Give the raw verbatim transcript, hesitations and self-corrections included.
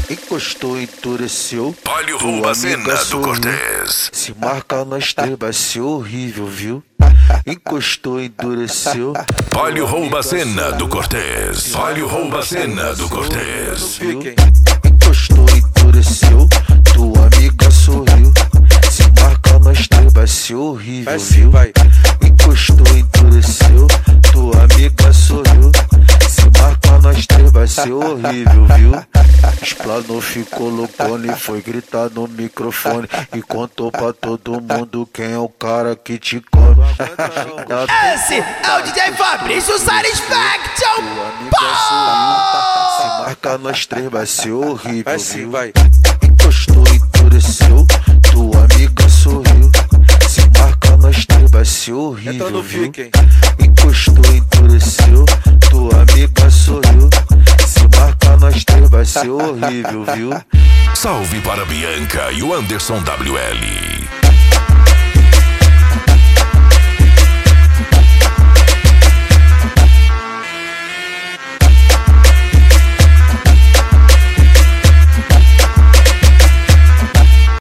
Encostou, endureceu. Olha o rouba a cena do Cortez. Se marca nós três vai ser horrível, viu? Encostou, endureceu. Olha o rouba a cena do Cortez. Olha o rouba a cena do Cortez. Encostou, endureceu. Tua amiga sorriu. Se marca nós três vai ser horrível, viu? Encostou, endureceu. Tua amiga sorriu. Se marca nós três vai ser horrível, viu? Explanou, ficou loucona e foi gritar no microfone e contou pra todo mundo quem é o cara que te come. Esse é o D J Fabrício Satisfaction. Se marca nós três vai ser horrível, viu? Encostou, endureceu. Tua amiga sorriu. Se marca nós três vai ser horrível, viu? Encostou, endureceu. Tua amiga sorriu. Se marca nós três vai ser horrível, viu? Salve para Bianca e o Anderson W L.